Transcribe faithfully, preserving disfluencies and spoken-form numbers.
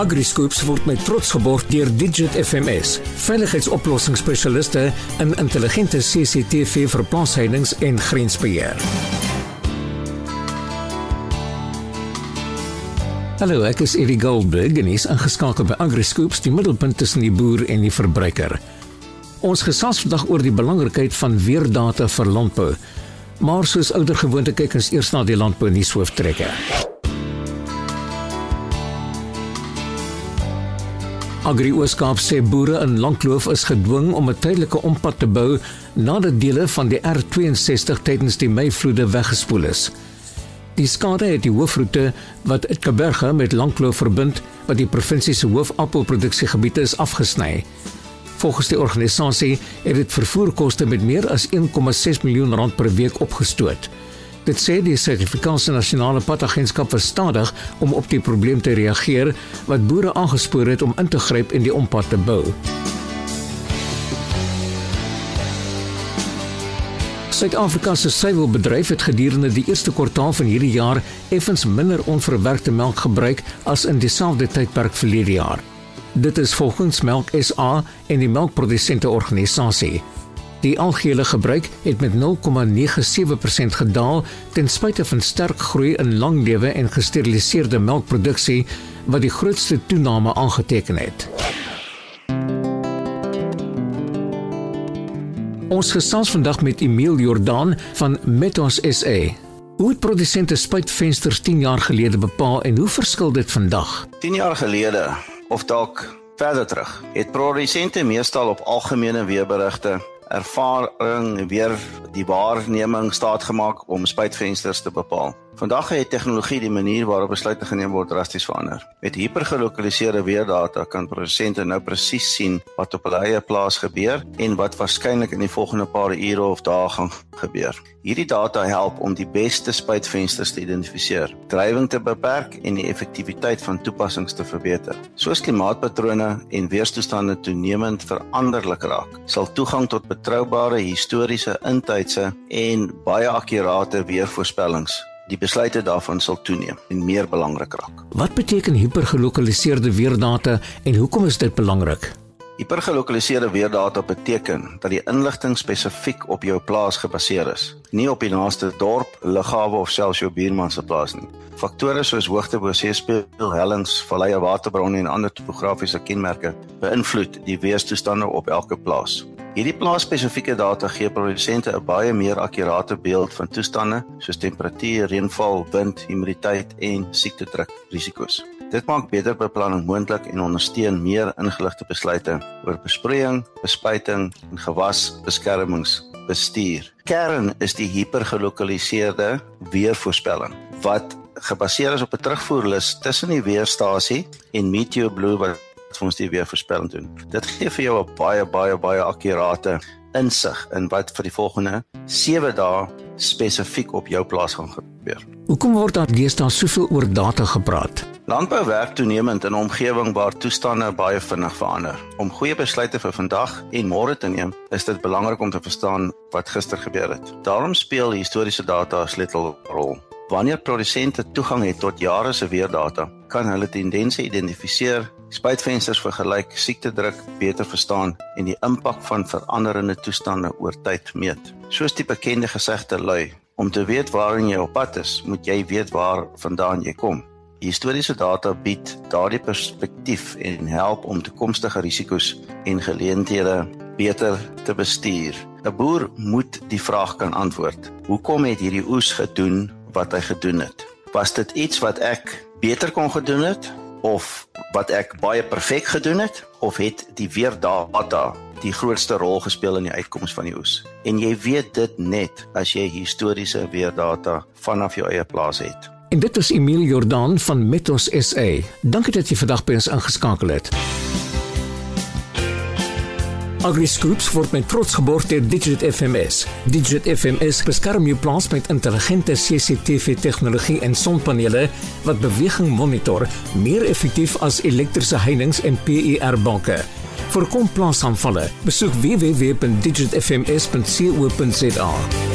AgriScoops word met trots geborg deur Digit F M S, veiligheidsoplossingsspesialiste in intelligente C C T V vir plaasheidings en grensbeheer. Hallo, ek is Eddie Goldberg en is ingeskakel by AgriScoops, die middelpunt tussen die boer en die verbruiker. Ons gesels vandag oor die belangrikheid van weerdata vir landbou, maar soos ouer gewoonte kyk ons eers na die landbou nuushooftrekke. Agri Oos-Kaap sê boere in Langkloof is gedwing om 'n tydelike ompad te bou nadat dele van die R tweeënsestig tydens die Meivloede weggespoel is. Die skade het die hoofroete wat Kaberga met Langkloof verbind, wat die provinsie se hoofappelproduksiegebied is, afgesny. Volgens die organisasie het dit vervoerkoste met meer as een komma ses miljoen rand per week opgestoot. Dit sê die Suid-Afrikaanse Nasionale Padagentskap was stadig om op die probleem te reageer, wat boere aangespoor het om in te gryp en die ompad te bou. Suid-Afrika se suiwelbedryf het gedurende die eerste kwartaal van hierdie jaar effens minder onverwerkte melk gebruik as in dieselfde tydperk verlede jaar. Dit is volgens Melk S A en die melkprodusente organisasie. Die algehele gebruik het met nul komma nege sewe persent gedaal ten spyte van sterk groei in langlewe en gesteriliseerde melkproduksie wat die grootste toename aangeteken het. Ons gesels vandag met Emile Jordaan van Metos S A. Hoe het produsente spuitvensters tien jaar gelede bepaal en hoe verskil dit vandag? tien jaar gelede, of dalk verder terug, het produsente meestal op algemene weerberigte ervaring weer die waarneming staat gemaak om spuitvensters te bepaal. Vandag het tegnologie die manier waarop besluite geneem word drasties verander. Met hypergelokaliseerde weerdata kan produsente nou presies sien wat op hulle eie plaas gebeur en wat waarskynlik in die volgende paar ure of dae gaan gebeur. Hierdie data help om die beste spuitvensters te identifiseer, drywing te beperk en die effektiwiteit van toepassings te verbeter. Soos klimaatpatrone en weerstoestande toenemend veranderlik raak, sal toegang tot betroubare, historiese, intydse en baie akkurate weervoorspellings die besluite daarvan sal toeneem en meer belangrik raak. Wat beteken hypergelokaliseerde weerdata en hoekom is dit belangrik? Hypergelokaliseerde weerdata beteken dat die inligting spesifiek op jou plaas gebaseer is, nie op die naaste dorp, lughawe of selfs jou buurman se plaas nie. Faktore soos hoogte bo seespieël, hellings, valleie, waterbronne en ander topografiese kenmerke beïnvloed die weerstoestande op elke plaas. Hierdie plaasspesifieke data gee produsente 'n baie meer akkurate beeld van toestande soos temperatuur, reënval, wind, humiditeit en siektedruk risiko's. Dit maak beter beplanning moontlik en ondersteun meer ingeligte besluite oor besproeiing, bespuiting en gewasbeskermingsbestuur. Kern is die hypergelokaliseerde weervoorspelling wat gebaseer is op 'n terugvoerlys tussen die weerstasie en Meteoblue wat vir ons die weervoorspelling doen. Dit gee vir jou 'n baie baie baie akkurate insig in wat vir die volgende sewe dae spesifiek op jou plaas gaan gebeur. Hoekom word daar deesdae soveel oor data gepraat? Landbou werk toenemend in 'n omgewing waar toestande baie vinnig verander. Om goeie besluite vir vandag en môre te neem, is dit belangrik om te verstaan wat gister gebeur het. Daarom speel historiese data 'n sleutelrol. Wanneer produsente toegang het tot jare se weerdata, kan hulle tendense identifiseer, spuitvensters vergelyk, siektedruk beter verstaan en die impak van veranderende toestande oor tyd meet. Soos die bekende gesegde lui, om te weet waarin jy op pad is, moet jy weet waar vandaan jy kom. Historiese data bied daardie perspektief en help om toekomstige risiko's en geleenthede beter te bestuur. 'n Boer moet die vraag kan antwoord: hoekom het hierdie oes gedoen wat hy gedoen het? Was dit iets wat ek beter kon gedoen het? Of wat ek baie perfek gedoen het? Of het die weerdata die grootste rol gespeel in die uitkoms van die oes? En jy weet dit net as jy historiese weerdata vanaf jou eie plaas het. En dit is Emile Jordaan van Metos S A. Dankie dat jy vandag by ons ingeskakel het. AgriScoops word met trots geborg deur Digit F M S. Digit F M S beskerm jou plaas met intelligente C C T V-tegnologie en sonpanele wat beweging monitor, meer effektief as elektriese heininge en P I R-banke. Voorkom plaasaanvalle. Besoek w w w punt digit f m s punt co punt za.